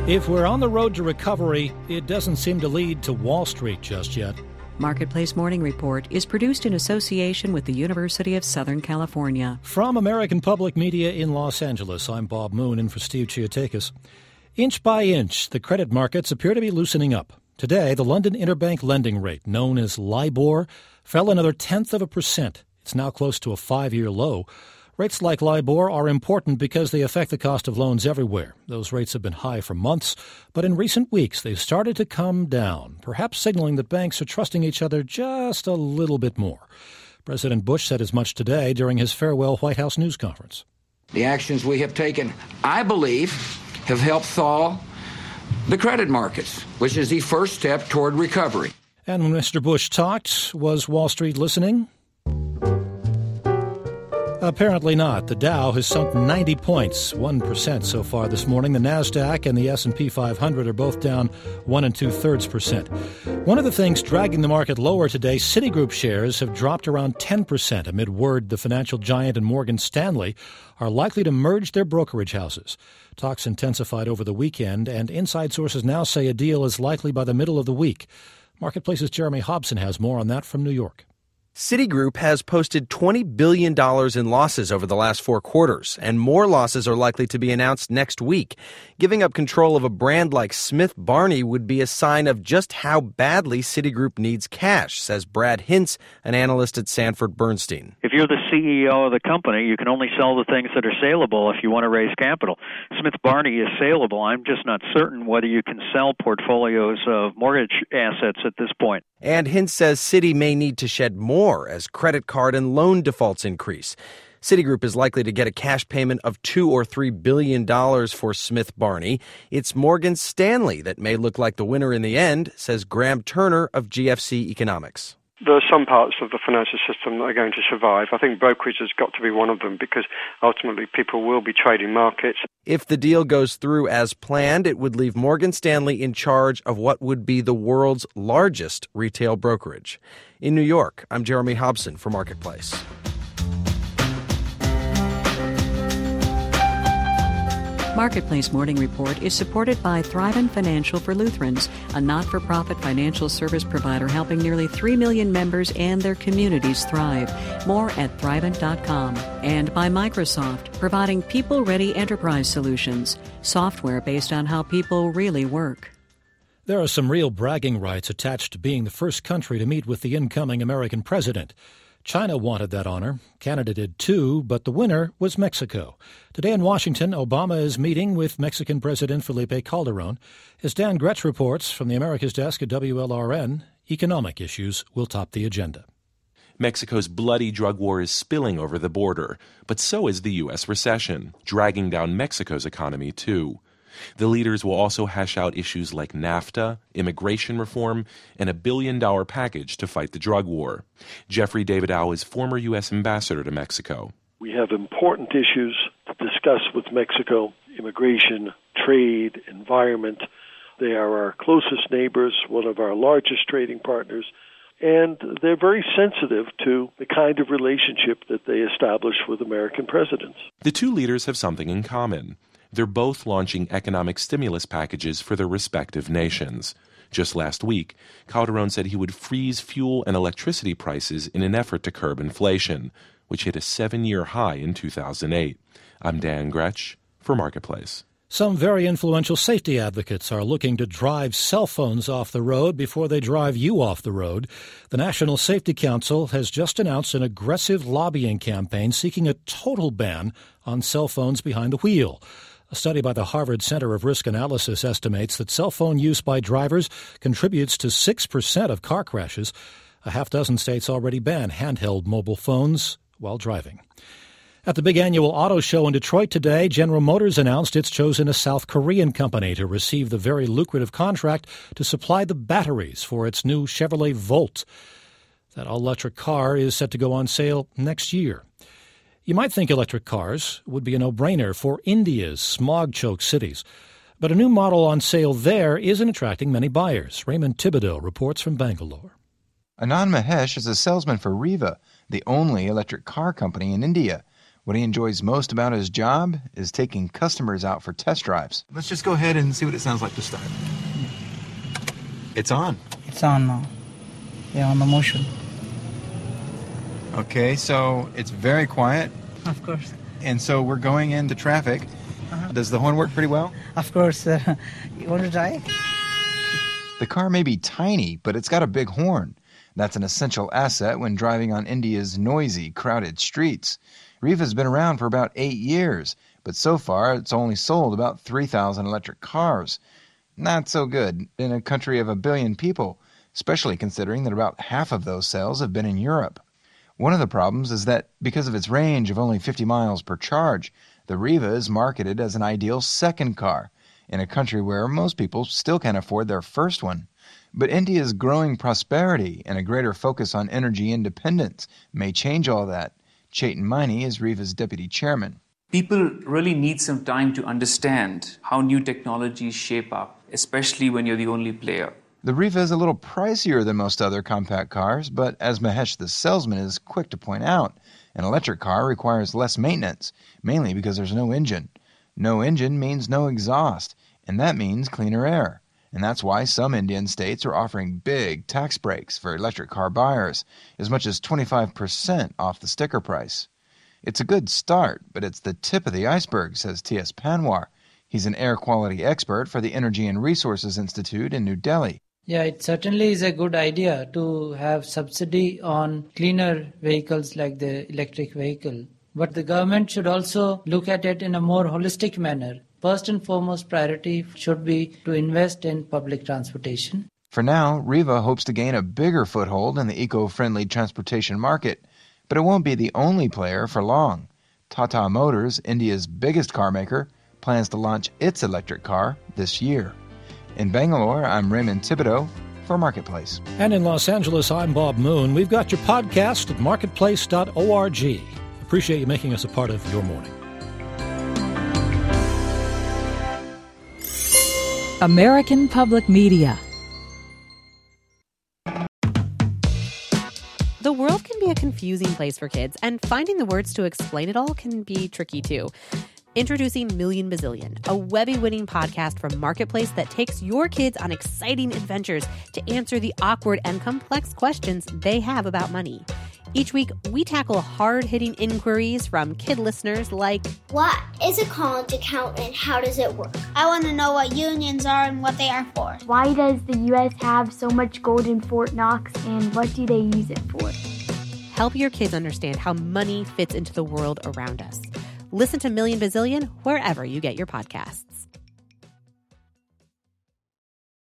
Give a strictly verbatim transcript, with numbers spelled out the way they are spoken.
If we're on the road to recovery, it doesn't seem to lead to Wall Street just yet. Marketplace Morning Report is produced in association with the University of Southern California. From American Public Media in Los Angeles, I'm Bob Moon in for Steve Chiotakis. Inch by inch, the credit markets appear to be loosening up. Today, the London Interbank Lending Rate, known as LIBOR, fell another tenth of a percent. It's now close to a five-year low. Rates like LIBOR are important because they affect the cost of loans everywhere. Those rates have been high for months, but in recent weeks they've started to come down, perhaps signaling that banks are trusting each other just a little bit more. President Bush said as much today during his farewell White House news conference. The actions we have taken, I believe, have helped thaw the credit markets, which is the first step toward recovery. And when Mister Bush talked, was Wall Street listening? Apparently not. The Dow has sunk ninety points, one percent so far this morning. The NASDAQ and the S and P five hundred are both down one and two-thirds percent. One of the things dragging the market lower today, Citigroup shares have dropped around ten percent amid word the financial giant and Morgan Stanley are likely to merge their brokerage houses. Talks intensified over the weekend, and inside sources now say a deal is likely by the middle of the week. Marketplace's Jeremy Hobson has more on that from New York. Citigroup has posted twenty billion dollars in losses over the last four quarters, and more losses are likely to be announced next week. Giving up control of a brand like Smith Barney would be a sign of just how badly Citigroup needs cash, says Brad Hintz, an analyst at Sanford Bernstein. If you're the C E O of the company, you can only sell the things that are saleable if you want to raise capital. Smith Barney is saleable. I'm just not certain whether you can sell portfolios of mortgage assets at this point. And Hintz says Citi may need to shed more as credit card and loan defaults increase. Citigroup is likely to get a cash payment of two or three billion dollars for Smith Barney. It's Morgan Stanley that may look like the winner in the end, says Graham Turner of G F C Economics. There are some parts of the financial system that are going to survive. I think brokerage has got to be one of them because ultimately people will be trading markets. If the deal goes through as planned, it would leave Morgan Stanley in charge of what would be the world's largest retail brokerage. In New York, I'm Jeremy Hobson for Marketplace. Marketplace Morning Report is supported by Thrivent Financial for Lutherans, a not-for-profit financial service provider helping nearly three million members and their communities thrive. More at thrivent dot com. And by Microsoft, providing people-ready enterprise solutions, software based on how people really work. There are some real bragging rights attached to being the first country to meet with the incoming American president. China wanted that honor. Canada did too, but the winner was Mexico. Today in Washington, Obama is meeting with Mexican President Felipe Calderon. As Dan Gretsch reports from the America's Desk at W L R N, economic issues will top the agenda. Mexico's bloody drug war is spilling over the border, but so is the U S recession, dragging down Mexico's economy too. The leaders will also hash out issues like NAFTA, immigration reform, and a billion-dollar package to fight the drug war. Jeffrey Davidow is former U S ambassador to Mexico. We have important issues to discuss with Mexico: immigration, trade, environment. They are our closest neighbors, one of our largest trading partners, and they're very sensitive to the kind of relationship that they establish with American presidents. The two leaders have something in common. They're both launching economic stimulus packages for their respective nations. Just last week, Calderon said he would freeze fuel and electricity prices in an effort to curb inflation, which hit a seven-year high in two thousand eight. I'm Dan Gretsch for Marketplace. Some very influential safety advocates are looking to drive cell phones off the road before they drive you off the road. The National Safety Council has just announced an aggressive lobbying campaign seeking a total ban on cell phones behind the wheel. A study by the Harvard Center of Risk Analysis estimates that cell phone use by drivers contributes to six percent of car crashes. A half dozen states already ban handheld mobile phones while driving. At the big annual auto show in Detroit today, General Motors announced it's chosen a South Korean company to receive the very lucrative contract to supply the batteries for its new Chevrolet Volt. That all-electric car is set to go on sale next year. You might think electric cars would be a no-brainer for India's smog-choked cities. But a new model on sale there isn't attracting many buyers. Raymond Thibodeau reports from Bangalore. Anand Mahesh is a salesman for Riva, the only electric car company in India. What he enjoys most about his job is taking customers out for test drives. Let's just go ahead and see what it sounds like to start. It's on. It's on now. Yeah, on the motion. Okay, so it's very quiet. Of course. And so we're going into traffic. Uh-huh. Does the horn work pretty well? Of course. Uh, you want to try? The car may be tiny, but it's got a big horn. That's an essential asset when driving on India's noisy, crowded streets. Riva's been around for about eight years, but so far it's only sold about three thousand electric cars. Not so good in a country of a billion people, especially considering that about half of those sales have been in Europe. One of the problems is that because of its range of only fifty miles per charge, the Riva is marketed as an ideal second car in a country where most people still can't afford their first one. But India's growing prosperity and a greater focus on energy independence may change all that. Chetan Maini is Riva's deputy chairman. People really need some time to understand how new technologies shape up, especially when you're the only player. The Riva is a little pricier than most other compact cars, but as Mahesh the salesman is quick to point out, an electric car requires less maintenance, mainly because there's no engine. No engine means no exhaust, and that means cleaner air. And that's why some Indian states are offering big tax breaks for electric car buyers, as much as twenty-five percent off the sticker price. It's a good start, but it's the tip of the iceberg, says T S Panwar. He's an air quality expert for the Energy and Resources Institute in New Delhi. Yeah, it certainly is a good idea to have subsidy on cleaner vehicles like the electric vehicle. But the government should also look at it in a more holistic manner. First and foremost priority should be to invest in public transportation. For now, Riva hopes to gain a bigger foothold in the eco-friendly transportation market, but it won't be the only player for long. Tata Motors, India's biggest car maker, plans to launch its electric car this year. In Bangalore, I'm Raymond Thibodeau for Marketplace. And in Los Angeles, I'm Bob Moon. We've got your podcast at marketplace dot org. Appreciate you making us a part of your morning. American Public Media. The world can be a confusing place for kids, and finding the words to explain it all can be tricky too. Introducing Million Bazillion, a Webby-winning podcast from Marketplace that takes your kids on exciting adventures to answer the awkward and complex questions they have about money. Each week, we tackle hard-hitting inquiries from kid listeners like, what is a college account and how does it work? I want to know what unions are and what they are for. Why does the U S have so much gold in Fort Knox and what do they use it for? Help your kids understand how money fits into the world around us. Listen to Million Bazillion wherever you get your podcasts.